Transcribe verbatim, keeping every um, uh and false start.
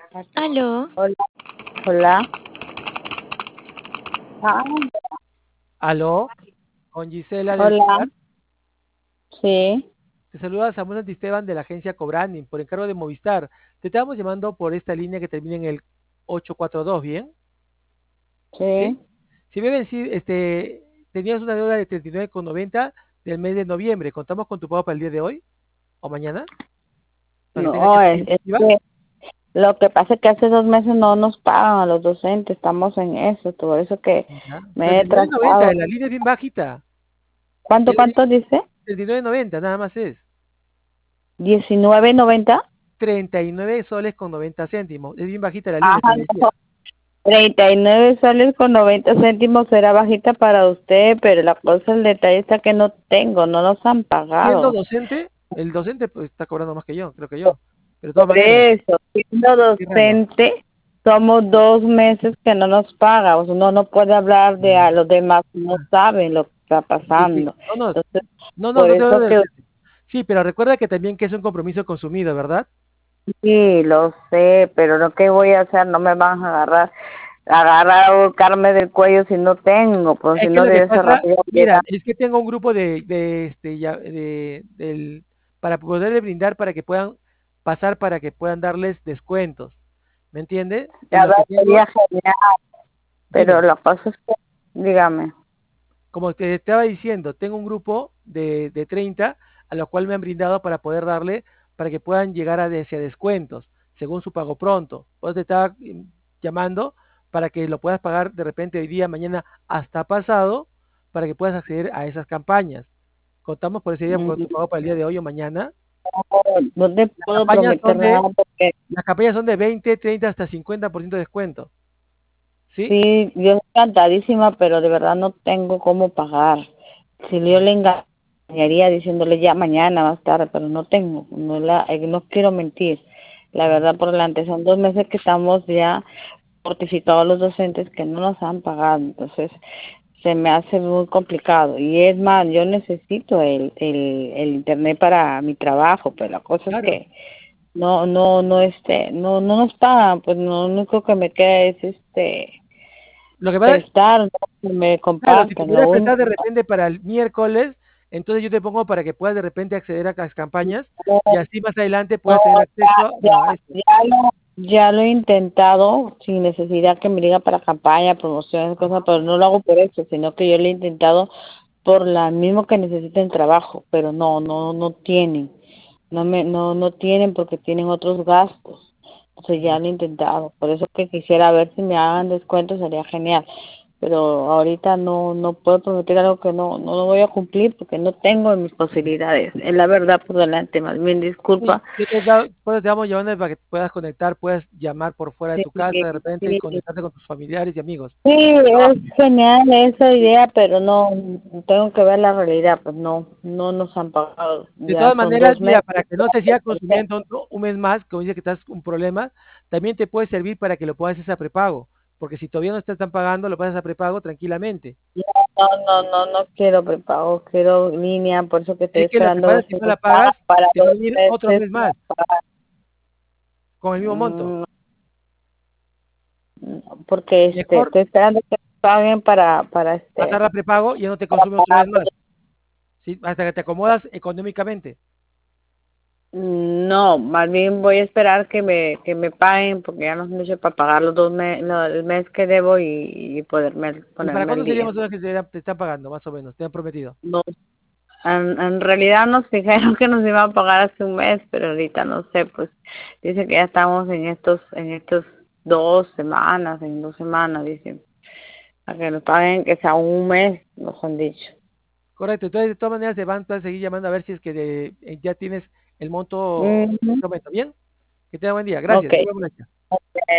Aló. Hola, hola. Ah, Aló, con Gisela del hola, Pilar. sí, Te saluda Samuel Santisteban de la agencia Cobranding por encargo de Movistar. Te estamos llamando por esta línea que termina en el ocho cuatro dos, ¿bien? ¿Sí? sí. Si me decir, este, tenías una deuda de treinta y nueve con noventa del mes de noviembre. ¿Contamos con tu pago para el día de hoy o mañana? Para que tengas No, tiempo es, es efectiva. que lo que pasa es que hace dos meses no nos pagan a los docentes, estamos en eso, por eso que Ya. me he treinta y nueve noventa, trazado. la línea es bien bajita. ¿Cuánto, Es la línea cuánto dice? treinta y nueve noventa, nada más es. ¿diecinueve noventa? treinta y nueve soles con noventa céntimos. Es bien bajita la línea, te Ajá, decía. no. treinta y nueve soles con noventa céntimos será bajita para usted, pero la cosa, el detalle está que no tengo, no nos han Siendo pagado. docente, el docente pues, está cobrando más que yo, creo que yo. Pero de Por todas maneras, eso, siendo qué raro. docente, somos dos meses que no nos paga. O sea, uno no puede hablar de a Mm, los demás, no saben lo que está Sí, sí. pasando. No, no, Entonces, no, no, por no te hablo eso del que docente. Sí, pero recuerda que también que es un compromiso consumido, ¿verdad? sí, lo sé, pero lo que voy a hacer, no me van a agarrar, agarrar o ahorcarme del cuello si no tengo, pues si Es que no lo que de ese pasa, rápido mira, llega. es que tengo un grupo de, de este, ya, de, del, para poderle brindar para que puedan pasar, para que puedan darles descuentos. ¿Me entiende? Y Ya lo que tengo, sería genial, pero dime. la cosa es que, dígame. Como te estaba diciendo, tengo un grupo de, de treinta a lo cual me han brindado para poder darle, para que puedan llegar a hacia descuentos, según su pago pronto. Pues te estaba mm, llamando para que lo puedas pagar de repente hoy día, mañana, hasta pasado, para que puedas acceder a esas campañas. Contamos por ese día con tu Mm, pago para el día de hoy o mañana. No, no te Las puedo campañas prometer son de, nada porque las campañas son de veinte, treinta hasta cincuenta por ciento de descuento. ¿Sí? sí, yo encantadísima, pero de verdad no tengo cómo pagar. Si yo le engañaría diciéndole ya mañana más tarde, pero no tengo, no la, eh, no quiero mentir. La Mm. verdad por delante son dos meses que estamos ya fortificados los docentes que no nos han pagado, entonces se me hace muy complicado. Y es más, yo necesito el, el, el internet para mi trabajo, pero la cosa es Claro. que no, no, no, este, no, no nos pagan, pues no, lo único que me queda es este Lo que pasa, prestar, ¿no? Que me claro, si te compartan, lo pudieras prestar único. de repente para el miércoles, entonces yo te pongo para que puedas de repente acceder a las campañas No, y así más adelante no, puedas tener acceso ya, a esto. ya, ya lo, ya lo he intentado sin necesidad que me diga para campaña, promociones, cosas, pero no lo hago por eso, sino que yo lo he intentado por la mismo que necesiten trabajo, pero no, no, no tienen, no me, no, no tienen porque tienen otros gastos. Entonces ya Ya. lo he intentado, por eso que quisiera ver si me hagan descuento sería genial, pero ahorita no, no puedo prometer algo que no, no lo voy a cumplir porque no tengo mis posibilidades, es la verdad por delante, más bien Sí, disculpa. yo te, he dado- por eso te vamos llevando para que puedas conectar, puedas llamar por fuera de Sí, tu casa de repente y sí, conectarte con tus familiares y amigos. sí, No, es genial esa idea, pero no, tengo que ver la realidad, pues no, no nos han pagado, de ya todas son maneras, dos mira, meses. para que no se siga consumiendo otro- un mes más, como dice que estás con un problema, también te puede servir para que lo puedas hacer a prepago, porque si todavía no te están pagando, lo puedes hacer a prepago tranquilamente. No, no, no, no quiero prepago, quiero línea, por eso que estoy Es que lo que esperando pasa es ver que si si no me la pagan pagas, para te va a dos venir otro meses. mes más con el mismo monto. Mm, porque este, Mejor estoy esperando que me paguen para, para este, pasar a prepago y ya no te para consume otra pagar. vez más, ¿sí? Hasta que te acomodas económicamente. No, más bien voy a esperar que me, que me paguen porque ya no es mucho para pagar los dos meses, el mes que debo y, y poderme ¿Y para ponerme cuándo al sería día. más o menos que te, te están pagando, más o menos? Te han prometido. No, en, en realidad nos dijeron que nos iban a pagar hace un mes, pero ahorita no sé, pues dice que ya estamos en estos, en estos dos semanas, en dos semanas, dicen, a que nos paguen que sea un mes, nos han dicho. Correcto. Entonces, de todas maneras, te van a seguir llamando a ver si es que de- eh, ya tienes el monto Ujú. prometo. Bien, que tenga buen día. Gracias. Okay. Muy buena noche.